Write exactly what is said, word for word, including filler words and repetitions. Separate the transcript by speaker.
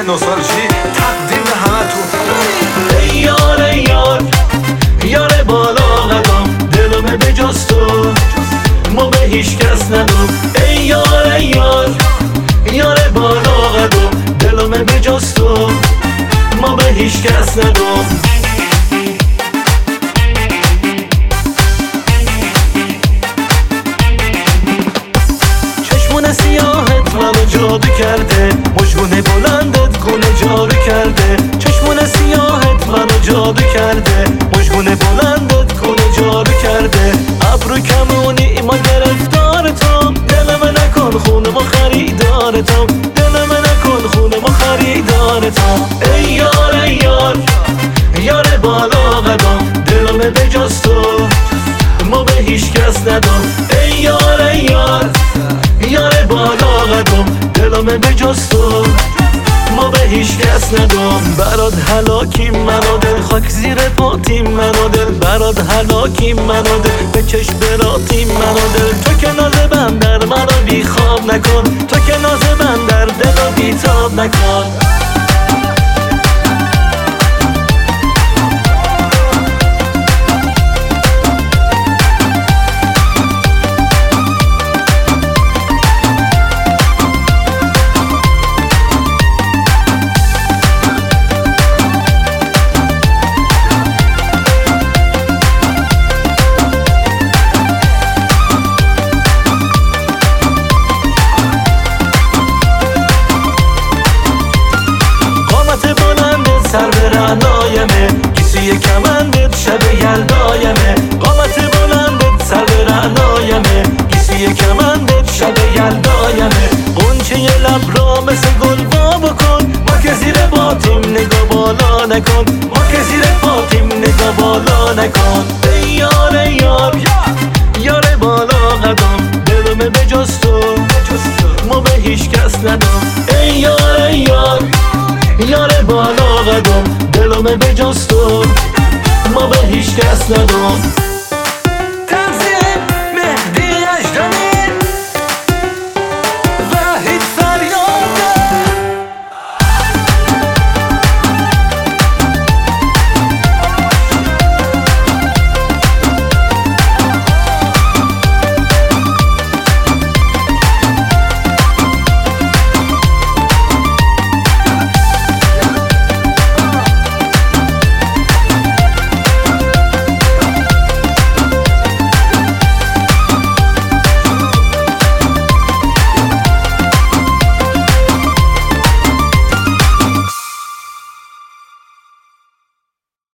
Speaker 1: نوستالژی تقدیم همتون.
Speaker 2: ای یار ای یار یار بالا قدم، دلمه به جز تو ما به هیچ کس ندم. ای یار ای یار یار بالا قدم، دلمه به جز تو ما به هیچ کس ندم. چشمون سیاهت منو جادو کرده، مژگون بلندت گونه جارو کرده. چشمون سیاهت منو جادو کرده، مژگون بلندت گونه جارو کرده. ابرو کمونی ما گرفتارتم، دل من نکن خونه ما خریدارتم، دل من نکن خونه ما خریدارتم. ای یار ای یار یار بالا قدم، دلمه به جز تو ما به هیچ کس ندم. ای یار ای یار یار بالا قدم، دلمه به جز تو ما به هیچ کس ندم. برات هلاکیم منو دل، خاک زیر پاتیم منو دل. برات هلاکیم منو دل، به چشم براتیم منو دل. تو که ناز بندر منو بی خواب نکن، تو که ناز بندر دلو بی تاب نکن. سر به رعنایمه کسی کمندت شب یلدایمه. قامت بلندت سر به رعنایمه کسی کمندت شب یلدایمه. قنچه ی لب را مثل گل وا بکن، ما که زیر پاتیم نگاه بالا نکن، ما که زیر پاتیم نگاه بالا نکن. ای یار ای یار یار بالا قدم، دلمه به جز تو ما به هیچ کس ندم. ای یار ای یار یار بالا قدم، دلمه به جز تو ما به هیچ کس ندم.